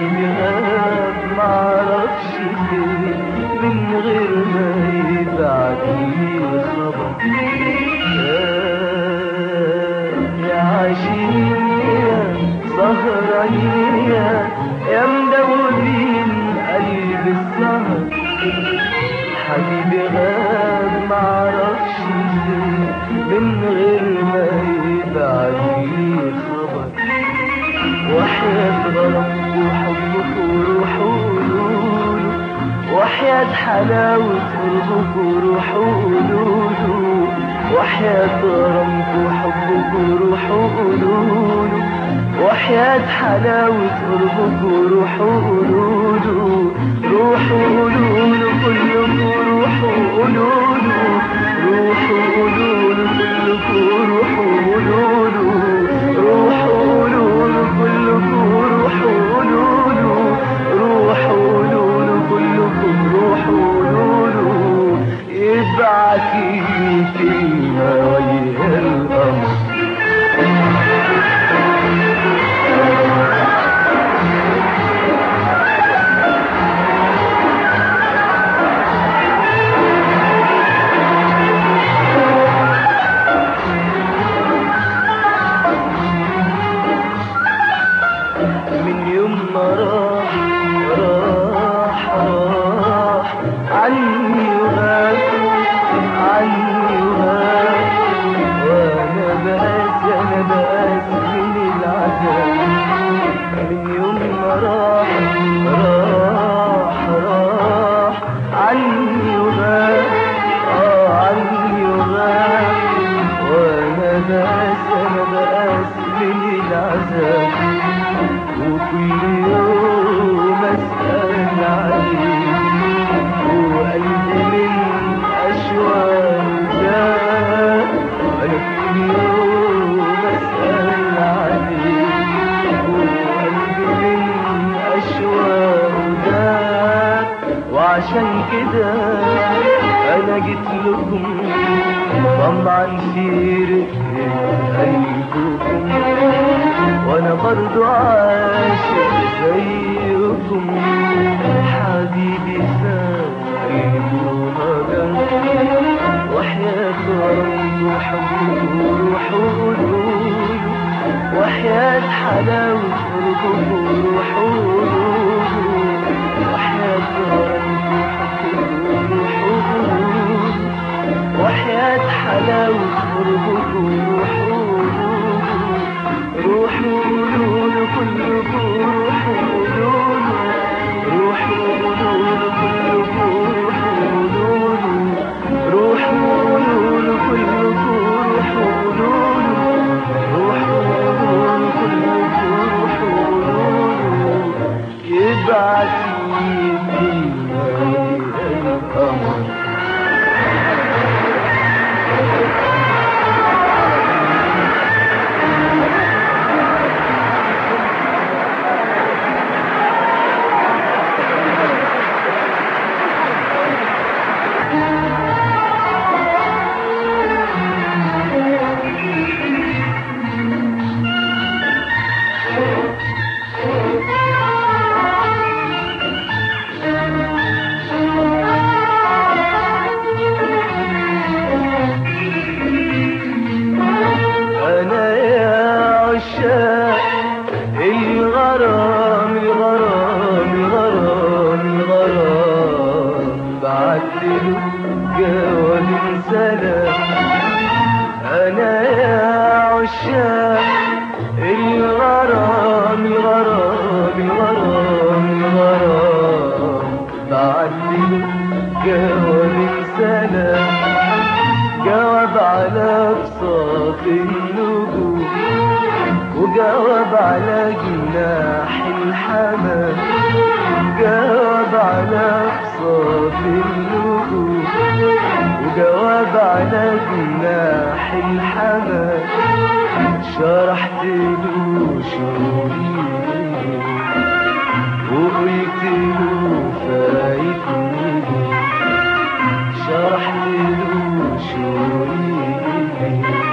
حبيبي غاب معرفش فين من غير ما يبعتلي خبر. يا عاشقين سهرانين يا مدوبين قلب السهر، حبيبي غاب معرفش فين من غير ما يبعتلي خبر. وحياة غرامكم وحبكم روحوا قولوله، وحياة حلاوة قربكم روحوا قولوله، وحياة غرامكم وحبكم روحوا قولوله، وحياة حلاوة قربكم روحوا قولوله. روحوا قولوله كلكم روحوا قولوله، روحوا قولوله كلكم روحوا قولوله، روحوا قولوله كلكم روحوا قولوله، روحوا قولوله كلكم روحوا قولوله. يبعتلي كلمة وجه القمر. من يوم ما راح عني وغاب عني وغاب، وانا بقاس من العذاب. من يوم ما راح عني وغاب عني وغاب، وانا بقاس من العذاب. وكل يوم اسأل عليه وقلبي من أشواق زاد، أنا كل يوم أسأل عليه وقلبي من أشواق زاد. وعشان كده أنا جيت لكم طمعا في رقة قلبكم، وانا برضو عاشق زيكم. حبيبي سايب وهجر، وحياة غرامكم وحبكم روحوا قولوله، وحياة حلاوة قربكم روحوا قولوله، وحياة غرامكم وحبكم روحوا قولوله، وحياة حلاوة قربكم روحوا قولوله. روحوا قولوله كلكم روحوا قولوله، روحوا قولوله كلكم روحوا قولوله، روحوا قولوله كلكم روحوا قولوله، روحوا قولوله كلكم روحوا قولوله. يبعتلي كلمة وجه القمر. الغرام الغرام الغرام الغرام بعتله جواب سلام. أنا يا عشاق الغرام الغرام الغرام الغرام بعتله جواب سلام. جواب على بساط النجوم، وجاوب على جناح الحمام، جاوب على بساط النجوم، وجاوب على جناح الحمام. شرحت له شوقي وقلت له فايتني، شرحت له شوقي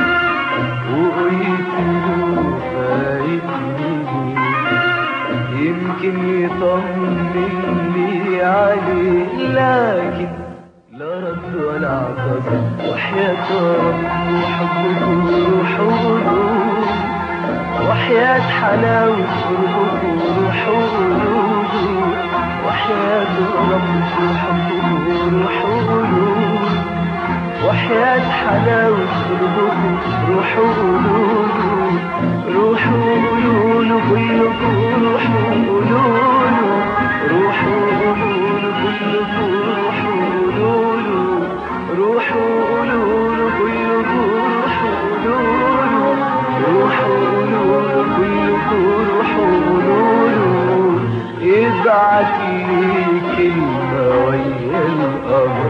وقلت له فايتني. يمكن يطمني عليه، لكن لا رد ولا اعتذر. وحياة ربي وحبكم روح وقلوب، وحياة حلاوة قربكم روح وقلوب، وحياة ربي وحبكم روح وقلوب، وحياة حلاوة قربكم روح وقلوب، روح وقلوب كلكم روح وقلوب، روح وقلوب كلكم روح وقلوب، روح وقلوب كلكم روح وقلوب، روح وقلوب كلكم روح وقلوب. ابعت لي كلمة ويا القمر،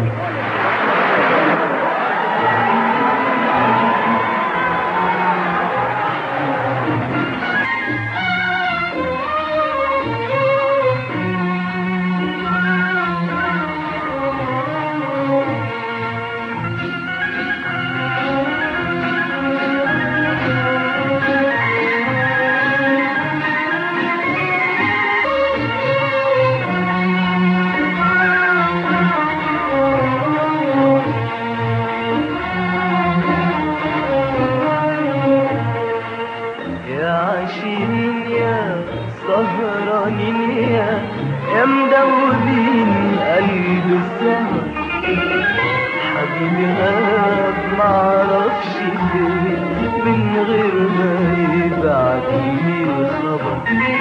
سهرانين يا مدوبين قلب السهر. حبيبي غاب معرفش فين من غير ما يبعتلي خبر.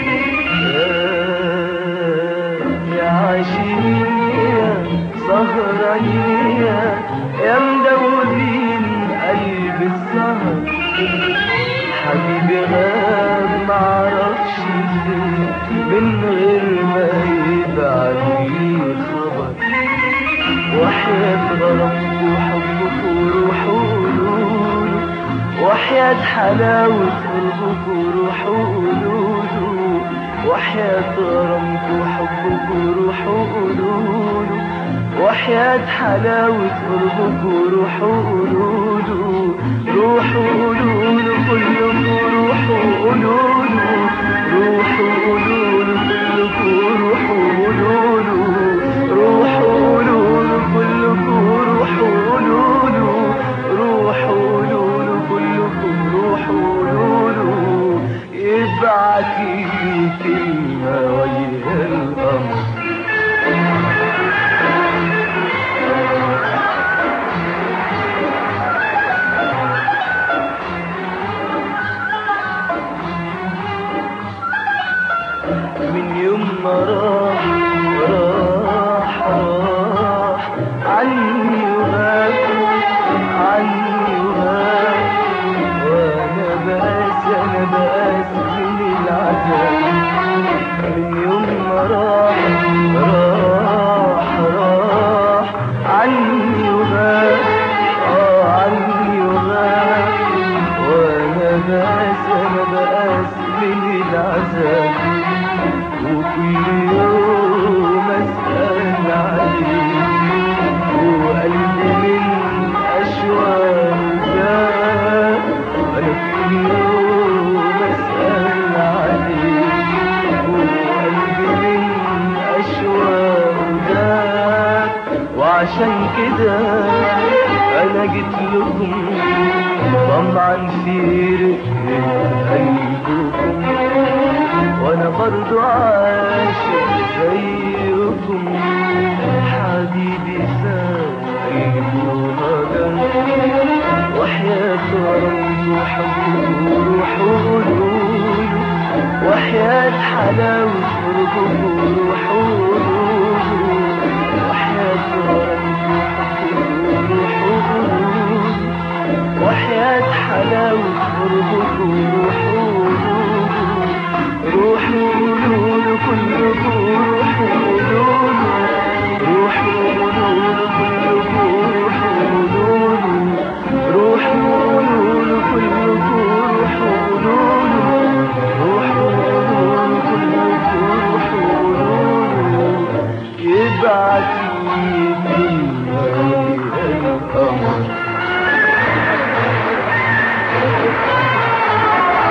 يا عاشقين يا سهرانين يا مدوبين قلب السهر. حبيبي غاب معرفش فين من غير ما يبعتلي خبر. وحياة غرامك وحبك وروح وقلوله، وحياة حلاوة قربك وروح وقلوله، وحياة غرامك وحبك وروح وقلوله، وحياة حلاوة قربك وروح وقلوله، روح وقلوله كلكم روح وقلوله، روح وقلوله كلكم روح وقلوله، روح وقلوله كلكم روح وقلوله، روح وقلوله كلكم روح وقلوله. ابعتي كلمة ويا القمر، من يوم ما راح عني وغاب عني وغاب، وانا بقاس من العذاب. من يوم ما راح عني وغاب عني وغاب، وانا بقاس من العذاب. وكل يوم اسأل عليه وقلبي من أشواق زاد. أنا كل يوم اسأل عليه وقلبي من أشواق زاد. وعشان كده أنا جيت لكم طمعا في رقة قلبكم، وانا برضو عاشق زيكم. حبيبي سايب وهجر، وحياة ربي وحبه وروح وقلوله، وحياة حلاوة قربه وروح وقلوله، وحياة ربي وحبه وروح وقلوله، وحياة حلاوة قربه وروح وقلوله، روح وقلوله كلكم روح وقلوله، روح وقلوله كلكم روح وقلوله، روح وقلوله كلكم روح وقلوله، روح وقلوله كلكم روح وقلوله. يبعتلي كلمة ويا القمر.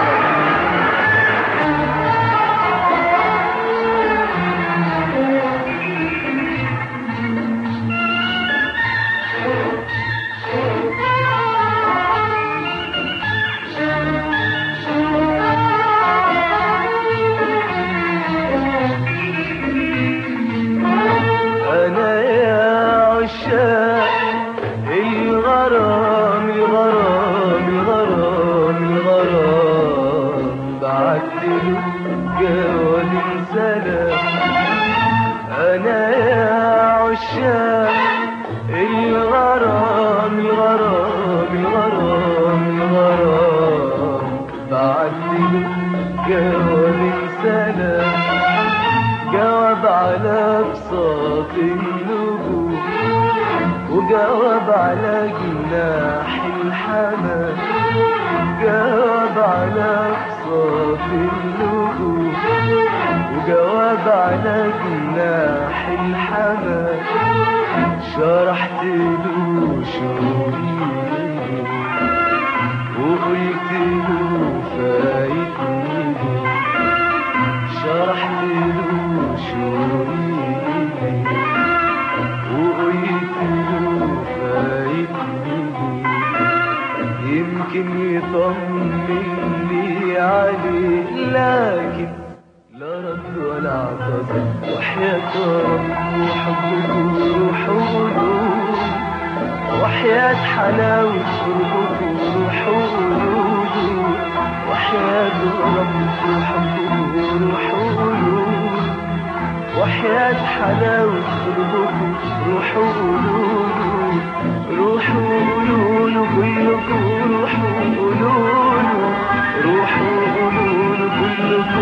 عشاق الغرام الغرام الغرام الغرام بعتله جواب سلام جواب على بساط النجوم وجواب على جناح الحمام جواب على بساط النجوم وجواب على جناح الحمام شرحت له شوقي وقلت له فايتني شرحت له شوقي وقلت له فايتني يمكن يطمني عليه لكن لا رد ولا اعتذر وحياة ربه وحبه وروح وقلوب وحياة حلاوة قربه وروح وقلوب وحياة ربه وحبه وروح وقلوب وحياة حلاوة قربه روح وقلوب روح وقلوب كلكم روح وقلوب روح وقلوب كلكم